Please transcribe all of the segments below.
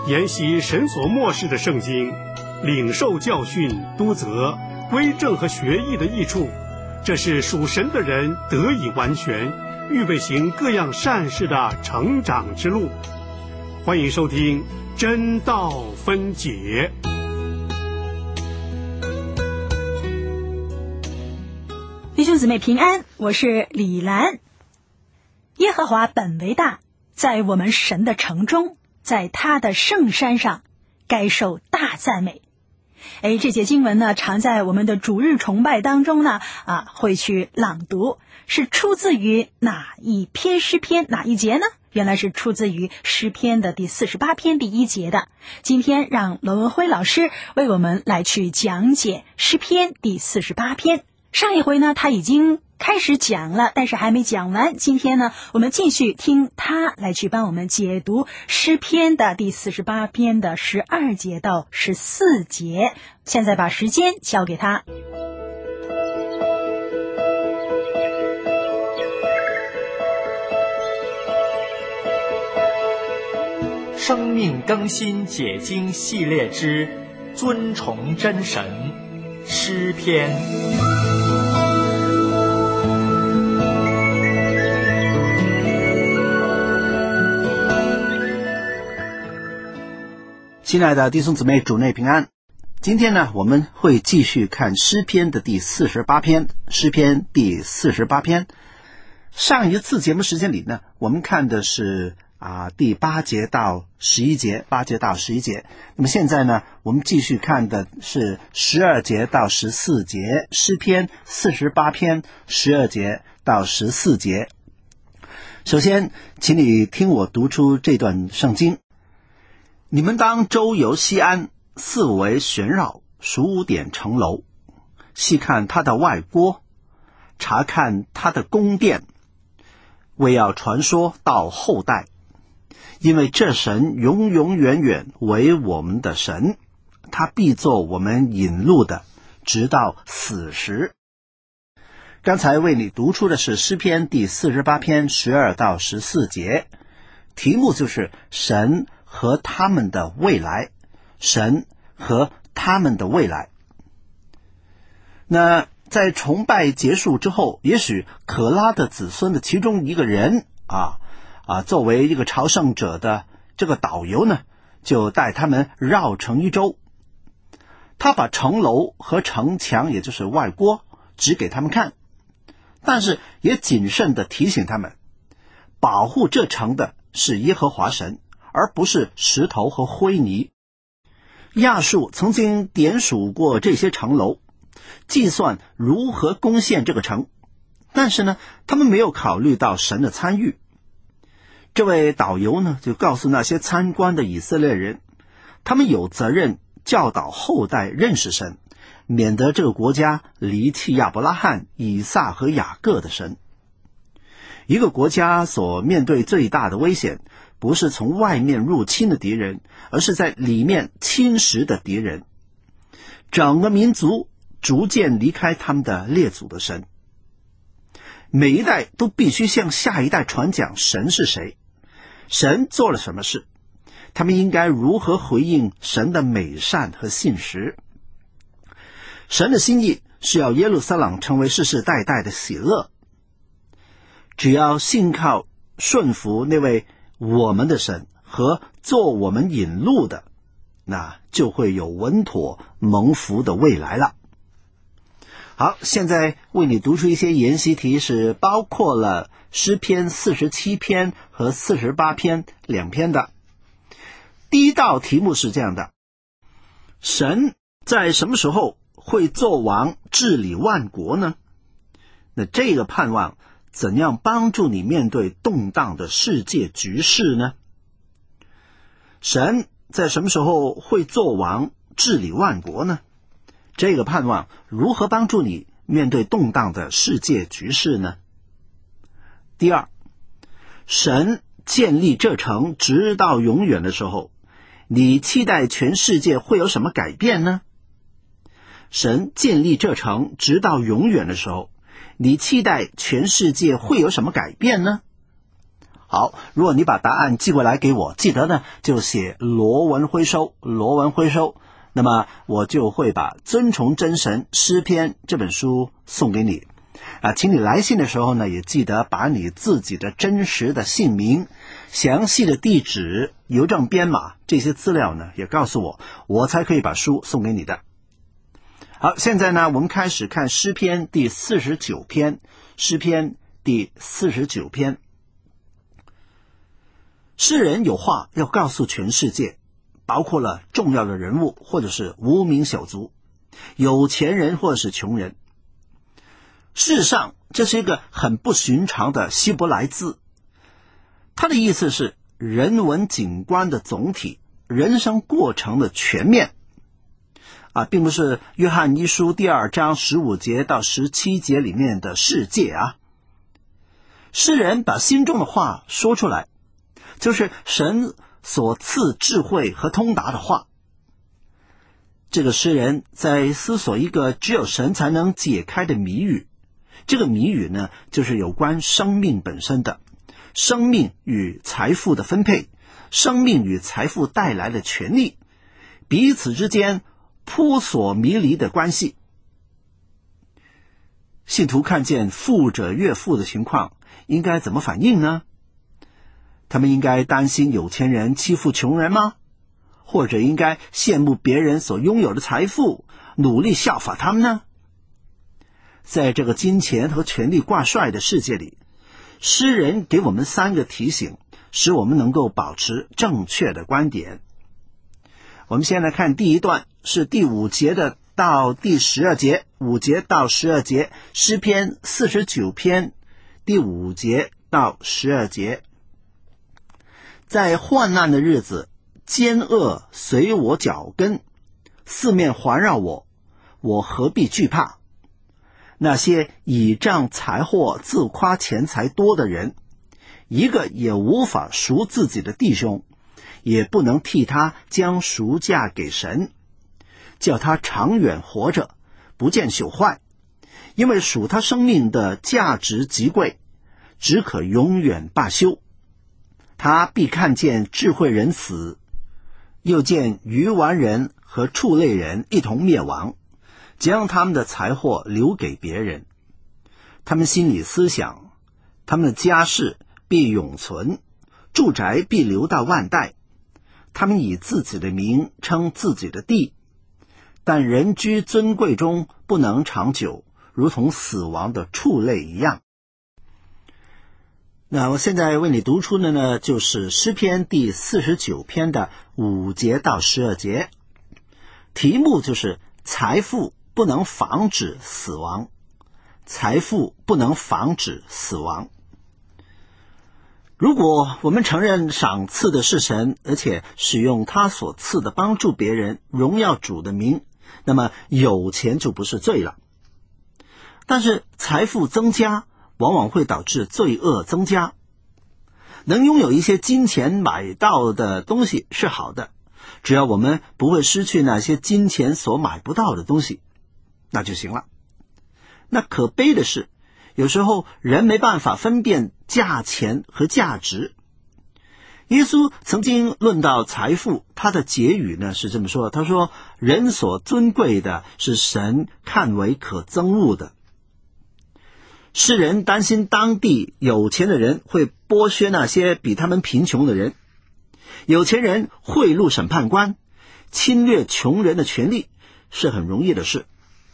研习神所默示的圣经，领受教训、督责、归正和学艺的益处，这是属神的人得以完全，预备行各样善事的成长之路。欢迎收听真道分解。 弟兄姊妹平安，我是李兰。耶和华本为大，在我们神的城中，在他的圣山上，该受大赞美。这节经文呢，常在我们的主日崇拜当中呢，会去朗读，是出自于哪一篇诗篇哪一节呢？原来是出自于诗篇的第48篇第1节的。今天让罗文辉老师为我们来去讲解诗篇第48篇。上一回呢，他已经开始讲了，但是还没讲完。今天呢，我们继续听他来去帮我们解读诗篇的第48篇的12节到14节。现在把时间交给他。 生命更新解经系列之尊崇真神诗篇。 亲爱的弟兄姊妹，主内平安。今天呢，我们会继续看诗篇的第48篇。诗篇第48篇，上一次节目时间里呢，我们看的是第8节到11节，8节到11节。那么现在呢，我们继续看的是12节到14节，诗篇48篇12节到14节。首先，请你听我读出这段圣经。你们当周游西安，四围旋绕，数点城楼，细看它的外郭，查看它的宫殿，为要传说到后代。因为这神永永远远为我们的神，他必做我们引路的，直到死时。刚才为你读出的是诗篇第48篇12到14节，题目就是神和他们的未来，神和他们的未来。那在崇拜结束之后，也许可拉的子孙的其中一个人作为一个朝圣者的这个导游呢，就带他们绕城一周。他把城楼和城墙，也就是外郭，指给他们看，但是也谨慎地提醒他们，保护这城的是耶和华神，而不是石头和灰泥。亚述曾经点数过这些城楼，计算如何攻陷这个城，但是呢，他们没有考虑到神的参与。这位导游呢，就告诉那些参观的以色列人，他们有责任教导后代认识神，免得这个国家离弃亚伯拉罕、以撒和雅各的神。一个国家所面对最大的危险，不是从外面入侵的敌人，而是在里面侵蚀的敌人。整个民族逐渐离开他们的列祖的神。每一代都必须向下一代传讲神是谁，神做了什么事，他们应该如何回应神的美善和信实。神的心意是要耶路撒冷成为世世代代的喜乐。只要信靠顺服那位我们的神和做我们引路的，那就会有稳妥蒙福的未来了。好，现在为你读出一些研习题，是包括了诗篇47篇和48篇两篇的。第一道题目是这样的：神在什么时候会作王治理万国呢？那这个盼望怎样帮助你面对动荡的世界局势呢？神在什么时候会作王治理万国呢？这个盼望如何帮助你面对动荡的世界局势呢？第二，神建立这城直到永远的时候，你期待全世界会有什么改变呢？神建立这城直到永远的时候，你期待全世界会有什么改变呢？ 好，如果你把答案寄过来给我，记得呢就写罗文辉收，罗文辉收，那么我就会把《尊崇真神诗篇》这本书送给你。请你来信的时候呢，也记得把你自己的真实的姓名、详细的地址、邮政编码这些资料呢，也告诉我，我才可以把书送给你的。好，现在呢，我们开始看诗篇第49篇，诗篇第49篇。诗人有话要告诉全世界，包括了重要的人物或者是无名小卒，有钱人或者是穷人。事实上，这是一个很不寻常的希伯来字，它的意思是人文景观的总体，人生过程的全面。并不是约翰一书第2章15节到17节里面的世界啊。诗人把心中的话说出来，就是神所赐智慧和通达的话。这个诗人在思索一个只有神才能解开的谜语，这个谜语呢，就是有关生命本身的，生命与财富的分配，生命与财富带来的权利，彼此之间扑朔迷离的关系。信徒看见富者越富的情况，应该怎么反应呢？他们应该担心有钱人欺负穷人吗？或者应该羡慕别人所拥有的财富，努力效法他们呢？在这个金钱和权力挂帅的世界里，诗人给我们3个提醒，使我们能够保持正确的观点。我们先来看第一段，是第5节到第12节，5节到12节，诗篇49篇第5节到12节。在患难的日子，奸恶随我脚跟，四面环绕我，我何必惧怕？那些倚仗财货自夸钱财多的人，一个也无法赎自己的弟兄，也不能替他将赎价给神，叫他长远活着，不见朽坏，因为属他生命的价值极贵，只可永远罢休。他必看见智慧人死，又见愚顽人和畜类人一同灭亡，将他们的财货留给别人。他们心里思想，他们的家室必永存，住宅必留到万代。他们以自己的名称自己的地，但人居尊贵中不能长久，如同死亡的畜类一样。那我现在为你读出的呢，就是诗篇第49篇的5节到12节，题目就是财富不能防止死亡，财富不能防止死亡。如果我们承认赏赐的是神，而且使用他所赐的帮助别人，荣耀主的名，那么有钱就不是罪了。但是财富增加往往会导致罪恶增加。能拥有一些金钱买到的东西是好的，只要我们不会失去那些金钱所买不到的东西，那就行了。那可悲的是，有时候人没办法分辨价钱和价值。耶稣曾经论到财富，他的结语呢是这么说，他说人所尊贵的是神看为可憎恶的。世人担心当地有钱的人会剥削那些比他们贫穷的人，有钱人贿赂审判官，侵略穷人的权利是很容易的事。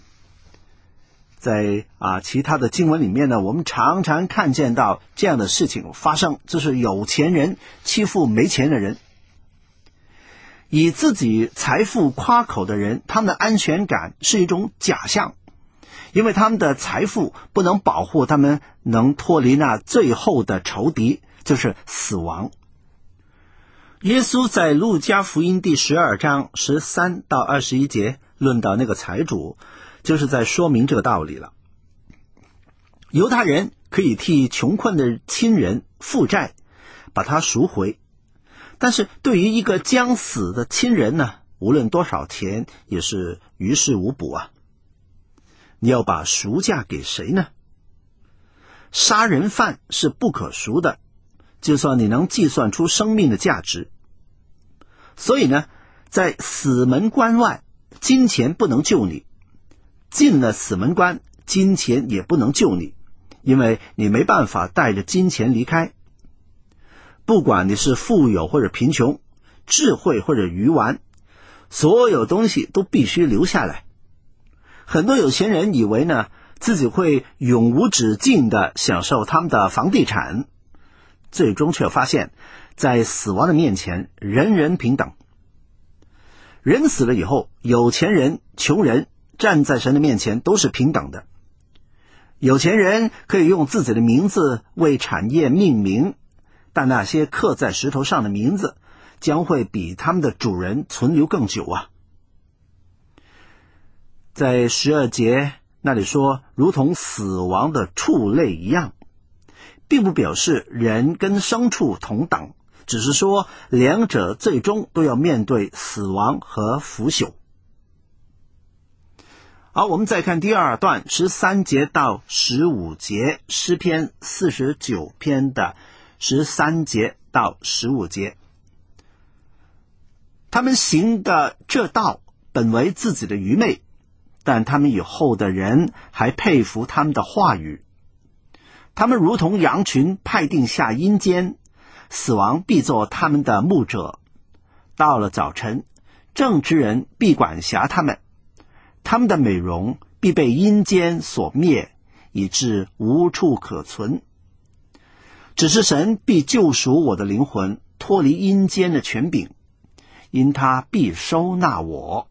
在其他的经文里面呢，我们常常看见到这样的事情发生，就是有钱人欺负没钱的人。以自己财富夸口的人，他们的安全感是一种假象，因为他们的财富不能保护他们能脱离那最后的仇敌，就是死亡。耶稣在路加福音第12章13到21节论到那个财主，就是在说明这个道理了。犹太人可以替穷困的亲人负债，把他赎回，但是对于一个将死的亲人呢，无论多少钱也是于事无补啊。你要把赎价给谁呢？杀人犯是不可赎的， 就算你能计算出生命的价值。所以呢，在死门关外，金钱不能救你；进了死门关，金钱也不能救你，因为你没办法带着金钱离开。不管你是富有或者贫穷，智慧或者愚顽，所有东西都必须留下来。很多有钱人以为呢，自己会永无止境地享受他们的房地产，最终却发现在死亡的面前，人人平等。人死了以后，有钱人、穷人站在神的面前都是平等的。有钱人可以用自己的名字为产业命名，但那些刻在石头上的名字将会比他们的主人存留更久啊。在12节那里说，如同死亡的畜类一样，并不表示人跟牲畜同等，只是说两者最终都要面对死亡和腐朽。好，我们再看第二段13节到15节，诗篇49篇的13节到15节。他们行的这道本为自己的愚昧，但他们以后的人还佩服他们的话语。他们如同羊群派定下阴间，死亡必做他们的牧者。到了早晨，正直人必管辖他们，他们的美容必被阴间所灭，以致无处可存。只是神必救赎我的灵魂，脱离阴间的权柄，因他必收纳我。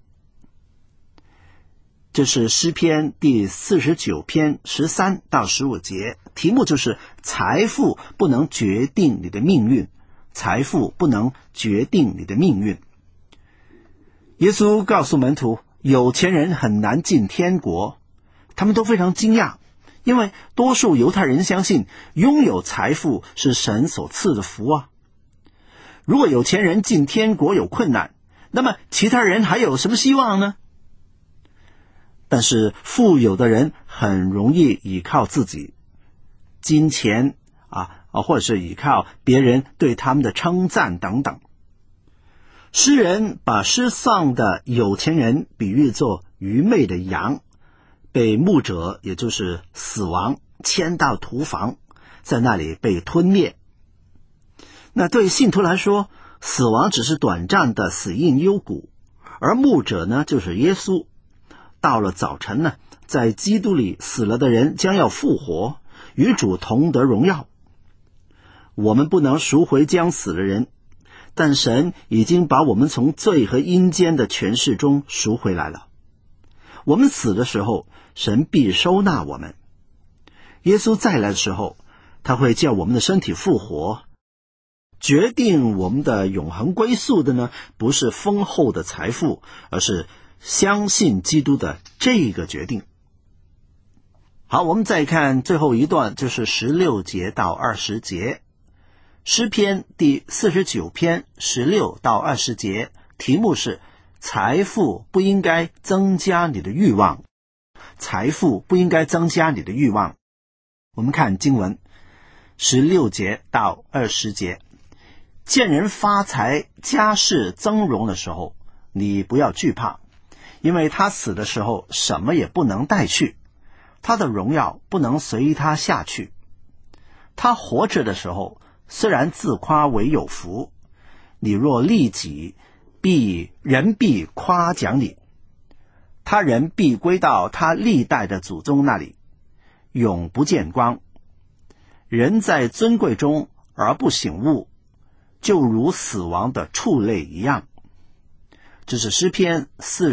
这是诗篇第49篇13到15节，题目就是财富不能决定你的命运，财富不能决定你的命运。耶稣告诉门徒，有钱人很难进天国，他们都非常惊讶，因为多数犹太人相信拥有财富是神所赐的福啊。如果有钱人进天国有困难，那么其他人还有什么希望呢？但是富有的人很容易依靠自己金钱或者是依靠别人对他们的称赞等等。诗人把失丧的有钱人比喻作愚昧的羊，被牧者也就是死亡牵到屠房，在那里被吞灭。那对信徒来说，死亡只是短暂的死荫幽谷，而牧者呢就是耶稣。到了早晨呢，在基督里死了的人将要复活，与主同得荣耀。我们不能赎回将死的人，但神已经把我们从罪和阴间的权势中赎回来了。我们死的时候，神必收纳我们。耶稣再来的时候，他会叫我们的身体复活。决定我们的永恒归宿的呢，不是丰厚的财富，而是相信基督的这个决定。好，我们再看最后一段，就是16节到20节。诗篇第49篇16到20节，题目是财富不应该增加你的欲望。财富不应该增加你的欲望。我们看经文16节到20节。见人发财家世增荣的时候，你不要惧怕，因为他死的时候什么也不能带去，他的荣耀不能随他下去。他活着的时候虽然自夸为有福，你若利己，人必夸奖你，他人必归到他历代的祖宗那里，永不见光。人在尊贵中而不醒悟，就如死亡的畜类一样。这是诗篇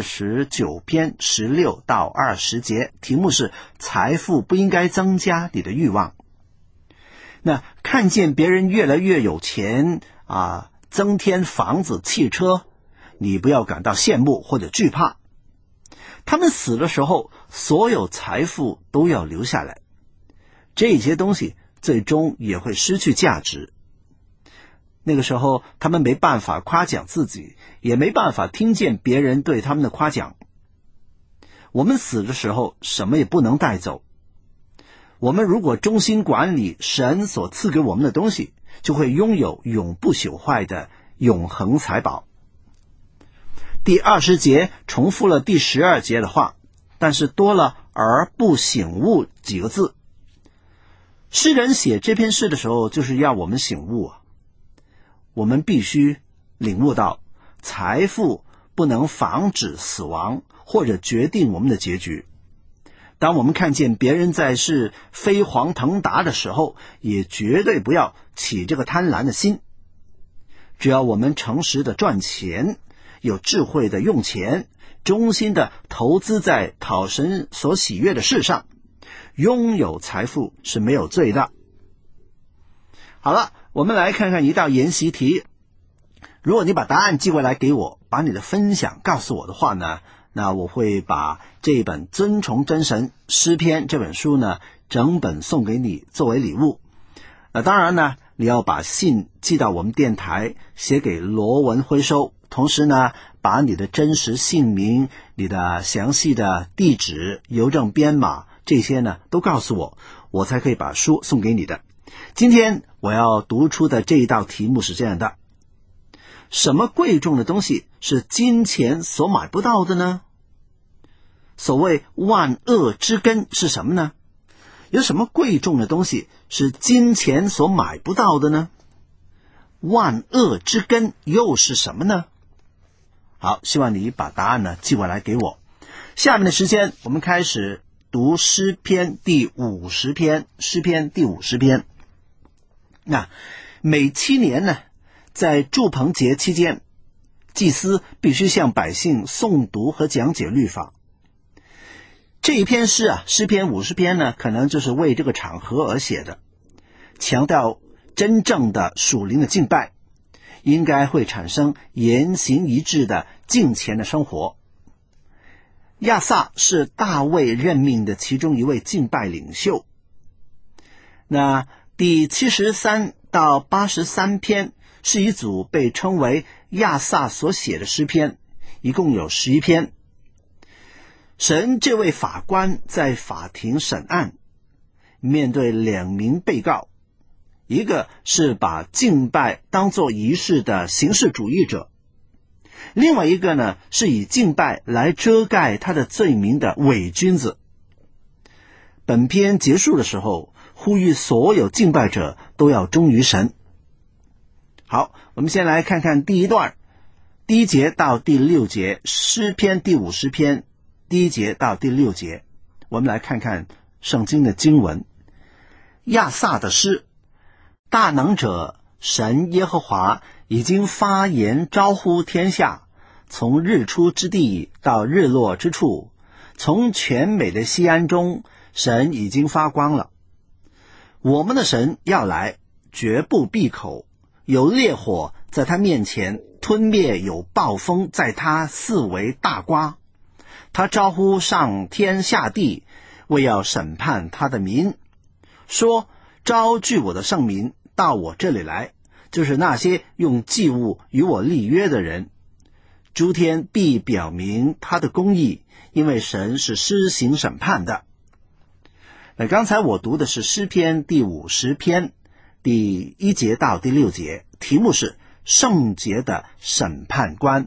49篇16到20节，题目是财富不应该增加你的欲望。那看见别人越来越有钱增添房子汽车，你不要感到羡慕或者惧怕。他们死的时候，所有财富都要留下来，这些东西最终也会失去价值。那个时候他们没办法夸奖自己，也没办法听见别人对他们的夸奖。我们死的时候什么也不能带走。我们如果忠心管理神所赐给我们的东西， 就会拥有永不朽坏的永恒财宝。第20节重复了第12节的话，但是多了而不醒悟几个字。诗人写这篇诗的时候，就是要我们醒悟啊，我们必须领悟到财富不能防止死亡或者决定我们的结局。当我们看见别人在世飞黄腾达的时候，也绝对不要起这个贪婪的心。只要我们诚实的赚钱，有智慧的用钱，忠心的投资在讨神所喜悦的事上，拥有财富是没有罪的。好了，我们来看看一道研习题。如果你把答案寄过来给我，把你的分享告诉我的话呢，那我会把这一本《尊崇真神诗篇》这本书呢，整本送给你作为礼物。当然呢，你要把信寄到我们电台，写给罗文辉收，同时呢，把你的真实姓名、你的详细的地址、邮政编码这些呢都告诉我，我才可以把书送给你的。今天我要读出的这一道题目是这样的：什么贵重的东西是金钱所买不到的呢？所谓万恶之根是什么呢？有什么贵重的东西是金钱所买不到的呢？万恶之根又是什么呢？好，希望你把答案呢寄过来给我。下面的时间我们开始读诗篇第50篇。诗篇第50篇，那每7年呢，在住棚节期间，祭司必须向百姓诵读和讲解律法。这一篇诗啊，诗篇50篇呢，可能就是为这个场合而写的，强调真正的属灵的敬拜，应该会产生言行一致的敬虔的生活。亚萨是大卫任命的其中一位敬拜领袖。那第73到83篇是一组被称为亚萨所写的诗篇，一共有11篇。神这位法官在法庭审案，面对2名被告，一个是把敬拜当作仪式的形式主义者，另外一个呢是以敬拜来遮盖他的罪名的伪君子。本篇结束的时候，呼吁所有敬拜者都要忠于神。好，我们先来看看第一段，1节到第6节，诗篇第50篇1节到第6节。我们来看看圣经的经文。亚萨的诗：大能者神耶和华已经发言招呼天下，从日出之地到日落之处，从全美的西安中，神已经发光了。我们的神要来，绝不闭口，有烈火在他面前吞灭，有暴风在他四围大刮。他招呼上天下地，为要审判他的民，说：招聚我的圣民到我这里来，就是那些用祭物与我立约的人。诸天必表明他的公义，因为神是施行审判的。那刚才我读的是诗篇第50篇第1节到第6节，题目是圣洁的审判官。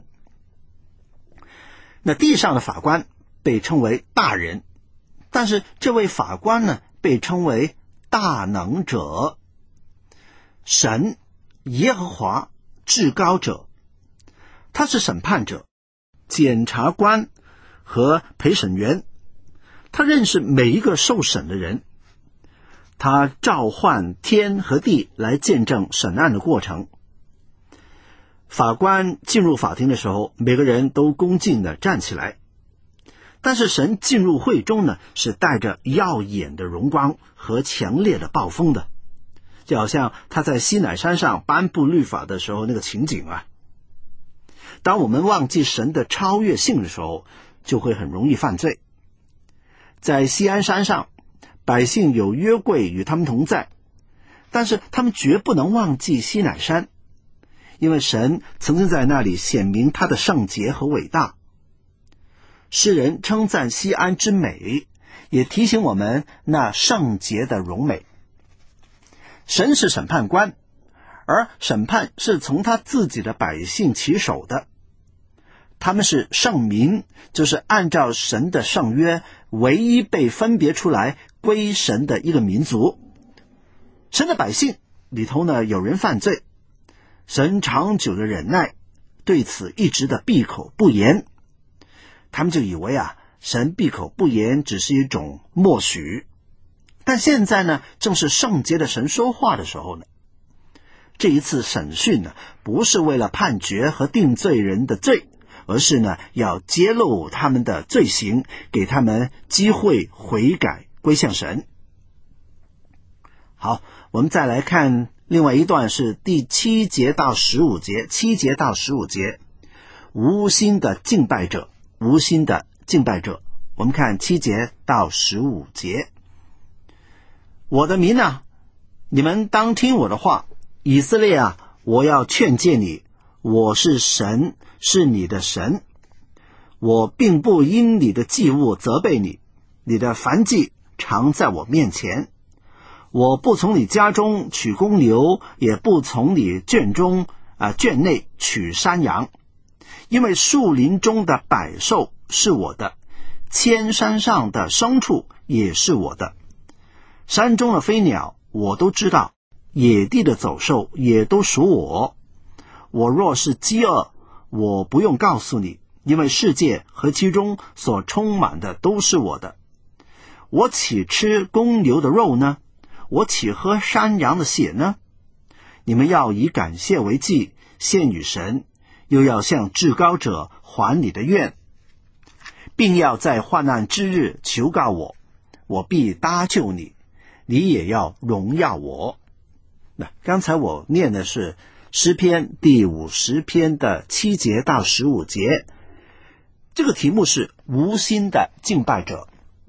那地上的法官被称为大人，但是这位法官呢，被称为大能者。神耶和华至高者，他是审判者、检察官和陪审员，他认识每一个受审的人，他召唤天和地来见证审案的过程。法官进入法庭的时候，每个人都恭敬地站起来，但是神进入会中呢，是带着耀眼的荣光和强烈的暴风的，就好像他在西乃山上颁布律法的时候那个情景啊。当我们忘记神的超越性的时候，就会很容易犯罪。在锡安山上，百姓有约柜与他们同在，但是他们绝不能忘记西乃山，因为神曾经在那里显明他的圣洁和伟大。诗人称赞锡安之美，也提醒我们那圣洁的荣美。神是审判官， 而审判是从他自己的百姓起手的。他们是圣民，就是按照神的圣约唯一被分别出来归神的一个民族。神的百姓里头呢，有人犯罪，神长久的忍耐，对此一直的闭口不言。他们就以为神闭口不言只是一种默许。但现在呢，正是圣洁的神说话的时候呢。这一次审讯呢，不是为了判决和定罪人的罪，而是呢，要揭露他们的罪行，给他们机会悔改归向神。好，我们再来看另外一段，是第7节到15节，7节到15节，无心的敬拜者，无心的敬拜者。我们看7节到15节。我的民啊，你们当听我的话，以色列啊，我要劝诫你，我是神，是你的神。我并不因你的祭物责备你，你的燔祭常在我面前。我不从你家中取公牛，也不从你圈内取山羊，因为树林中的百兽是我的，千山上的牲畜也是我的。山中的飞鸟我都知道，野地的走兽也都属我。我若是饥饿，我不用告诉你，因为世界和其中所充满的都是我的。我岂吃公牛的肉呢？我岂喝山羊的血呢？你们要以感谢为祭，献与神，又要向至高者还你的愿，并要在患难之日求告我，我必搭救你，你也要荣耀我。那刚才我念的是诗篇第50篇的7节到15节，这个题目是无心的敬拜者。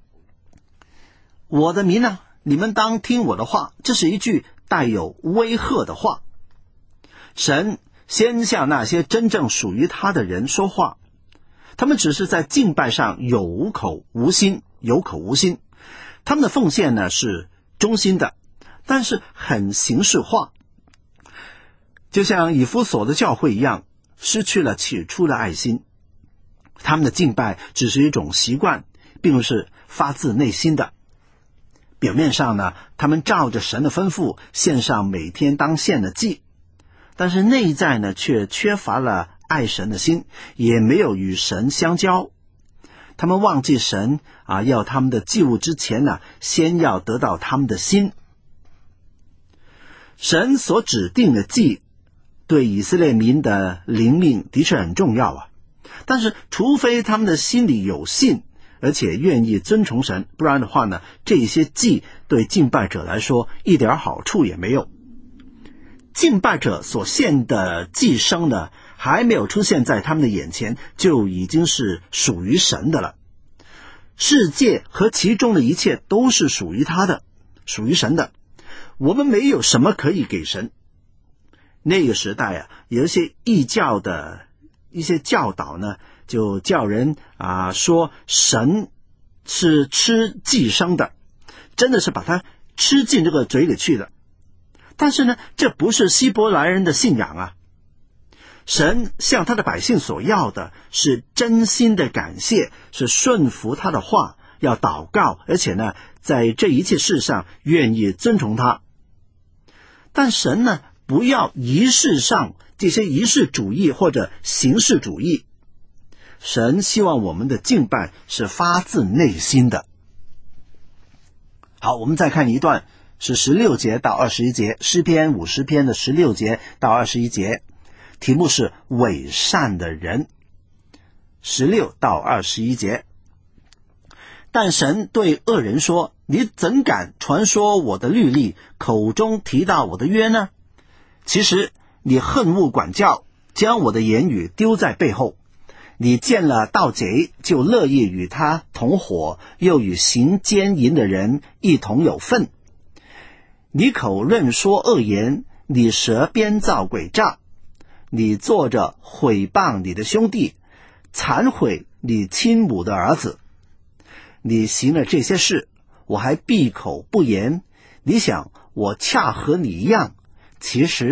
我的民啊，你们当听我的话，这是一句带有威吓的话。神先向那些真正属于他的人说话，他们只是在敬拜上有口无心。他们的奉献呢是忠心的，但是很形式化，就像以弗所的教会一样，失去了起初的爱心。他们的敬拜只是一种习惯，并不是发自内心的。表面上呢，他们照着神的吩咐献上每天当献的祭，但是内在呢却缺乏了爱神的心，也没有与神相交。他们忘记神要他们的祭物之前呢，先要得到他们的心。神所指定的祭对以色列民的灵命的确很重要但是除非他们的心里有信，而且愿意遵从神，不然的话呢，这些祭对敬拜者来说一点好处也没有。敬拜者所献的祭牲呢，还没有出现在他们的眼前，就已经是属于神的了。世界和其中的一切都是属于他的，属于神的。我们没有什么可以给神。那个时代有一些异教的一些教导呢，就叫人说神是吃祭牲的，真的是把它吃进这个嘴里去的。但是呢，这不是希伯来人的信仰神向他的百姓所要的是真心的感谢，是顺服他的话，要祷告，而且呢，在这一切事上愿意遵从他。但神呢，不要仪式上这些仪式主义或者形式主义。神希望我们的敬拜是发自内心的。好，我们再看一段，是16节到21节，诗篇50篇的16节到21节，题目是伪善的人。16到21节，但神对恶人说，你怎敢传说我的律例，口中提到我的约呢？其实你恨恶管教，将我的言语丢在背后。你见了盗贼，就乐意与他同伙，又与行奸淫的人一同有份。你口论说恶言，你舌编造诡诈，你坐着毁谤你的兄弟，残毁你亲母的儿子。你行了这些事，我还闭口不言。你想我恰和你一样，其实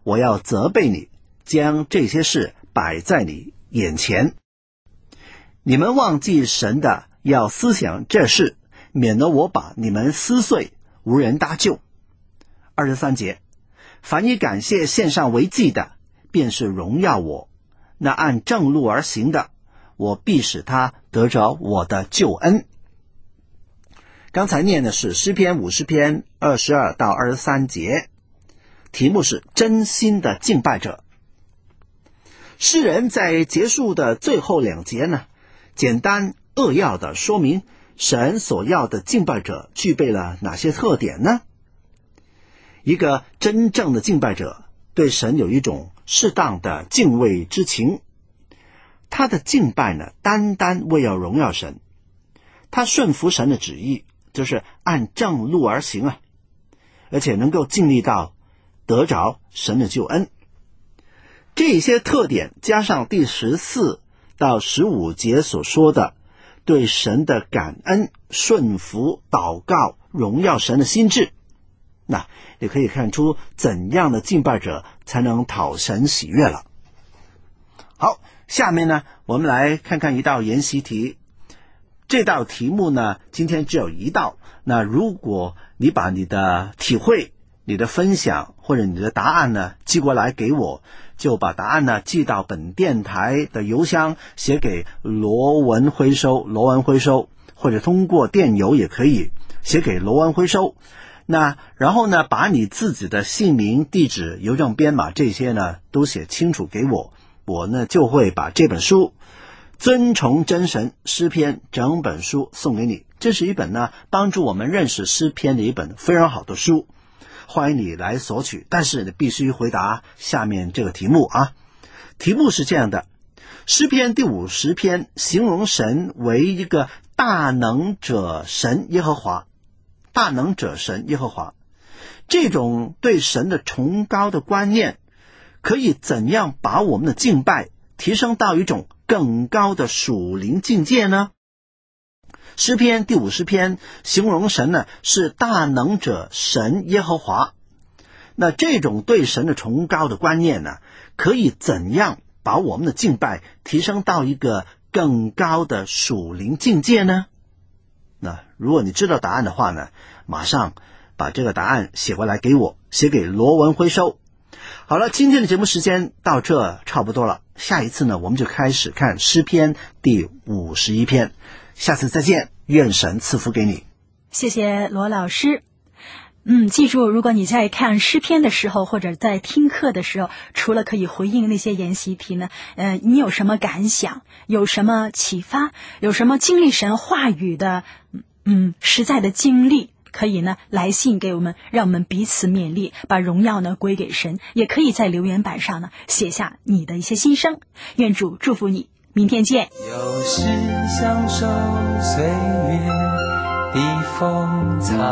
我要责备你，将这些事摆在你眼前。你们忘记神的，要思想这事，免得我把你们撕碎，无人搭救。23节，凡以感谢献上为祭的，便是荣耀我；那按正路而行的，我必使他得着我的救恩。刚才念的是诗篇50篇22到23节，题目是真心的敬拜者。诗人在结束的最后2节呢，简单扼要的说明神所要的敬拜者具备了哪些特点呢？一个真正的敬拜者对神有一种适当的敬畏之情，他的敬拜呢，单单为要荣耀神，他顺服神的旨意，就是按正路而行啊，而且能够尽力到得着神的救恩。这些特点加上第14到15节所说的对神的感恩、顺服、祷告、荣耀神的心志，那也可以看出怎样的敬拜者才能讨神喜悦了。好，下面呢，我们来看看一道研习题。这道题目呢，今天只有一道。那如果你把你的体会、你的分享或者你的答案呢寄过来给我，就把答案呢寄到本电台的邮箱，写给罗文回收，或者通过电邮也可以写给罗文回收。那然后呢，把你自己的姓名、地址、邮政编码这些呢都写清楚给我，我呢就会把这本书尊崇真神诗篇整本书送给你。这是一本呢帮助我们认识诗篇的一本非常好的书，欢迎你来索取，但是你必须回答下面这个题目啊。题目是这样的：诗篇第50篇形容神为一个大能者神耶和华。大能者神耶和华，这种对神的崇高的观念，可以怎样把我们的敬拜提升到一种更高的属灵境界呢？诗篇第50篇形容神呢是大能者神耶和华，那这种对神的崇高的观念呢，可以怎样把我们的敬拜提升到一个更高的属灵境界呢？那如果你知道答案的话呢，马上把这个答案写过来给我，写给罗文回收。好了，今天的节目时间到这差不多了，下一次呢，我们就开始看诗篇第51篇。下次再见，愿神赐福给你。 谢谢罗老师。记住，如果你在看诗篇的时候，或者在听课的时候，除了可以回应那些研习题呢，你有什么感想？有什么启发？有什么经历神话语的，实在的经历？可以呢来信给我们，让我们彼此勉励，把荣耀呢归给神。也可以在留言板上呢写下你的一些心声。愿主祝福你，明天见。 有时享受岁月的风采，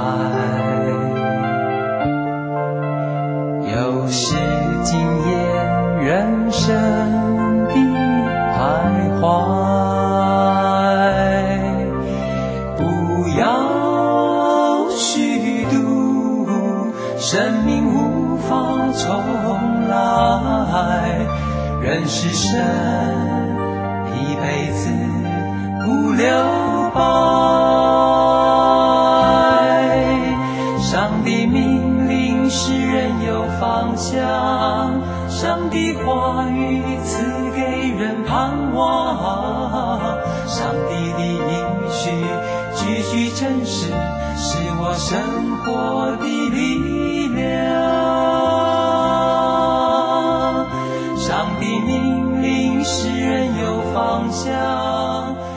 有时惊艳人生的徘徊。不要虚度，生命无法重来，认识神一辈子不留白。上帝命令使人有方向，上帝话语赐给人盼望，上帝的应许句句真实，是我生活的力量。上帝命令使人有方向，